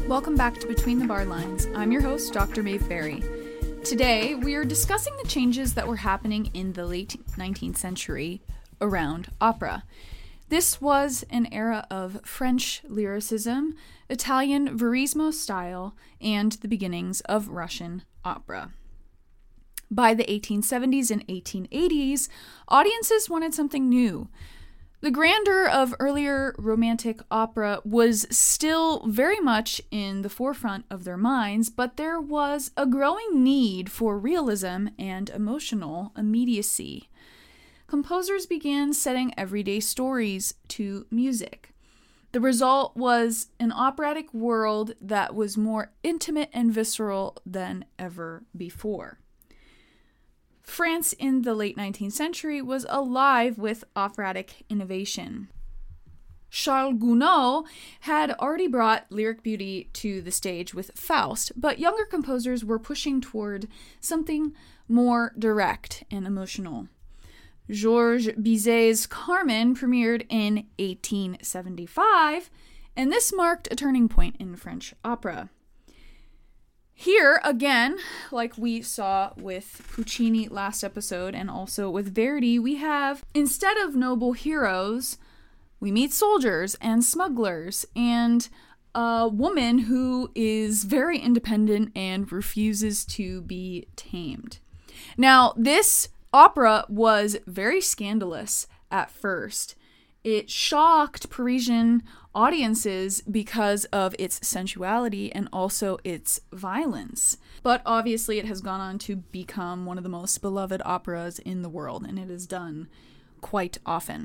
Welcome back to Between the Bar Lines. I'm your host, Dr. Maeve Berry. Today, we are discussing the changes that were happening in the late 19th century around opera. This was an era of French lyricism, Italian verismo style, and the beginnings of Russian opera. By the 1870s and 1880s, audiences wanted something new. The grandeur of earlier romantic opera was still very much in the forefront of their minds, but there was a growing need for realism and emotional immediacy. Composers began setting everyday stories to music. The result was an operatic world that was more intimate and visceral than ever before. France in the late 19th century was alive with operatic innovation. Charles Gounod had already brought lyric beauty to the stage with Faust, but younger composers were pushing toward something more direct and emotional. Georges Bizet's Carmen premiered in 1875, and this marked a turning point in French opera. Here, again, like we saw with Puccini last episode and also with Verdi, we have, instead of noble heroes, we meet soldiers and smugglers and a woman who is very independent and refuses to be tamed. Now, this opera was very scandalous at first. It shocked Parisian audiences because of its sensuality and also its violence. But obviously it has gone on to become one of the most beloved operas in the world, and it is done quite often.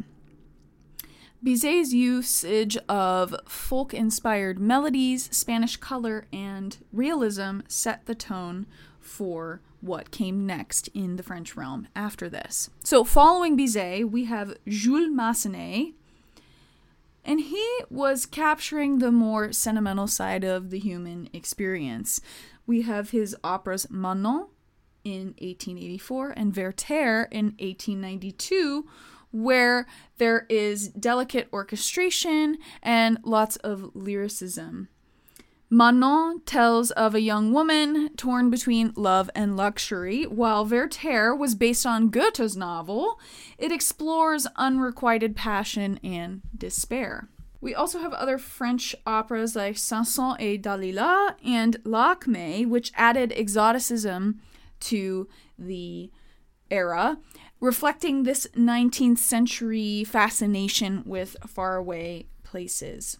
Bizet's usage of folk-inspired melodies, Spanish color, and realism set the tone for what came next in the French realm after this. So following Bizet, we have Jules Massenet, and he was capturing the more sentimental side of the human experience. We have his operas Manon in 1884 and Werther in 1892, where there is delicate orchestration and lots of lyricism. Manon tells of a young woman torn between love and luxury, while Werther was based on Goethe's novel. It explores unrequited passion and despair. We also have other French operas like Samson et Dalila and L'Acmé, which added exoticism to the era, reflecting this 19th century fascination with faraway places.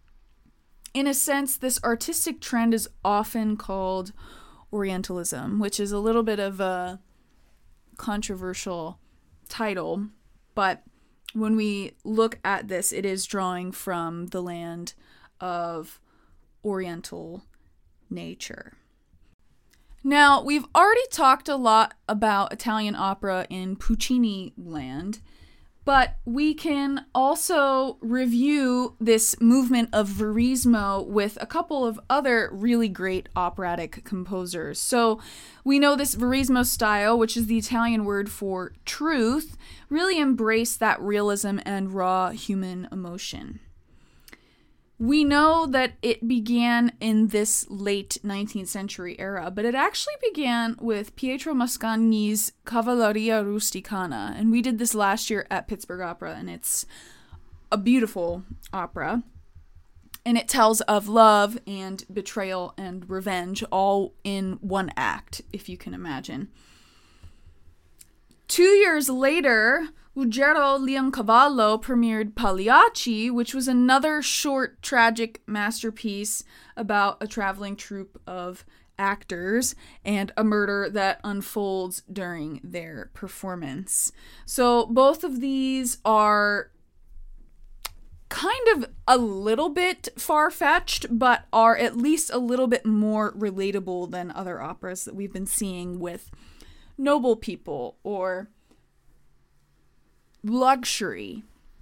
In a sense, this artistic trend is often called Orientalism, which is a little bit of a controversial title, but when we look at this, it is drawing from the land of Oriental nature. Now, we've already talked a lot about Italian opera in Puccini land, but we can also review this movement of verismo with a couple of other really great operatic composers. So we know this verismo style, which is the Italian word for truth, really embraced that realism and raw human emotion. We know that it began in this late 19th century era, but it actually began with Pietro Mascagni's Cavalleria Rusticana, and we did this last year at Pittsburgh Opera, and it's a beautiful opera, and it tells of love and betrayal and revenge all in one act, if you can imagine. 2 years later, Ruggero Leoncavallo premiered Pagliacci, which was another short, tragic masterpiece about a traveling troupe of actors and a murder that unfolds during their performance. So both of these are kind of a little bit far-fetched, but are at least a little bit more relatable than other operas that we've been seeing with noble people or luxury.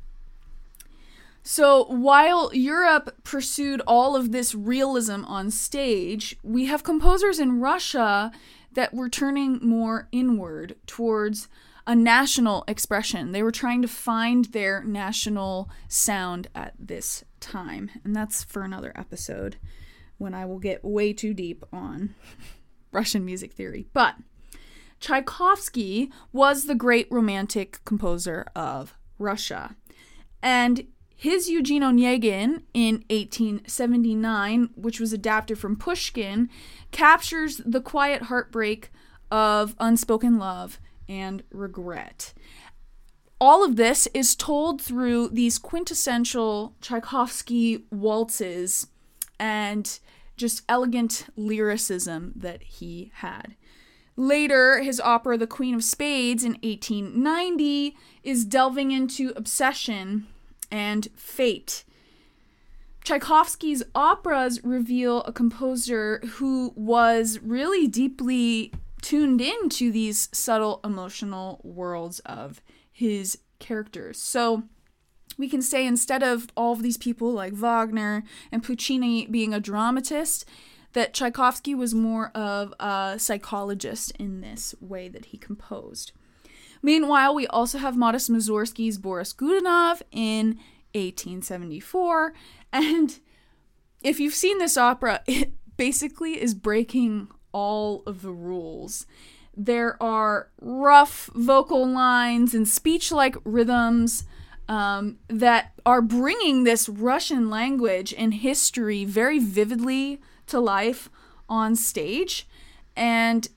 So while Europe pursued all of this realism on stage, we have composers in Russia that were turning more inward towards a national expression. They were trying to find their national sound at this time, and that's for another episode. when I will get way too deep on Russian music theory. But Tchaikovsky was the great romantic composer of Russia. And his Eugene Onegin in 1879, which was adapted from Pushkin, captures the quiet heartbreak of unspoken love and regret. All of this is told through these quintessential Tchaikovsky waltzes and just elegant lyricism that he had. Later, his opera The Queen of Spades in 1890 is delving into obsession and fate. Tchaikovsky's operas reveal a composer who was really deeply tuned into these subtle emotional worlds of his characters. So we can say instead of all of these people like Wagner and Puccini being a dramatist, that Tchaikovsky was more of a psychologist in this way that he composed. Meanwhile, we also have Modest Mussorgsky's Boris Godunov in 1874, and if you've seen this opera, it basically is breaking all of the rules. There are rough vocal lines and speech-like rhythms that are bringing this Russian language and history very vividly to life on stage, and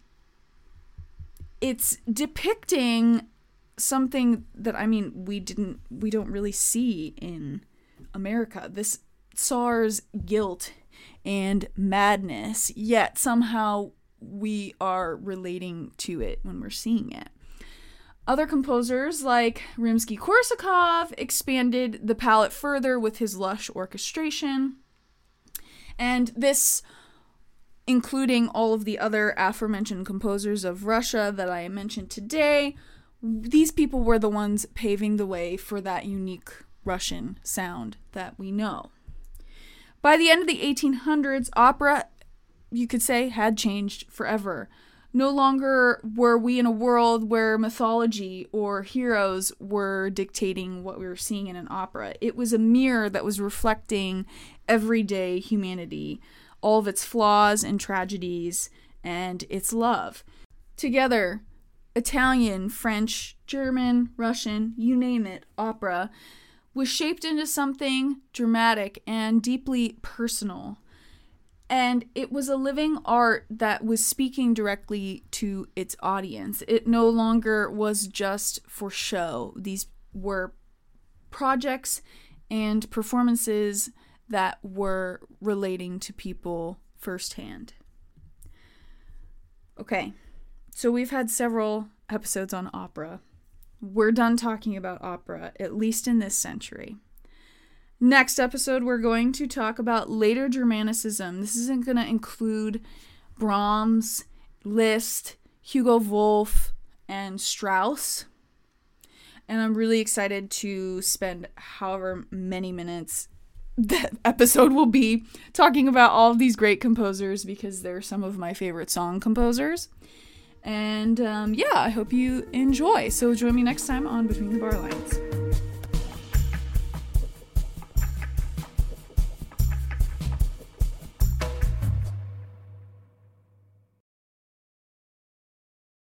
it's depicting something that, I mean, we don't really see in America. This Tsar's guilt and madness, yet somehow we are relating to it when we're seeing it. Other composers like Rimsky-Korsakov expanded the palette further with his lush orchestration, and this, including all of the other aforementioned composers of Russia that I mentioned today, these people were the ones paving the way for that unique Russian sound that we know. By the end of the 1800s, opera, you could say, had changed forever. No longer were we in a world where mythology or heroes were dictating what we were seeing in an opera. It was a mirror that was reflecting everyday humanity, all of its flaws and tragedies, and its love. Together, Italian, French, German, Russian, you name it, opera was shaped into something dramatic and deeply personal. And it was a living art that was speaking directly to its audience. It no longer was just for show. These were projects and performances that were relating to people firsthand. Okay, so we've had several episodes on opera. We're done talking about opera, at least in this century. Next episode, we're going to talk about later Germanicism. This isn't going to include Brahms, Liszt, Hugo Wolf, and Strauss. And I'm really excited to spend however many minutes that episode will be talking about all of these great composers because they're some of my favorite song composers. And I hope you enjoy. So join me next time on Between the Bar Lines.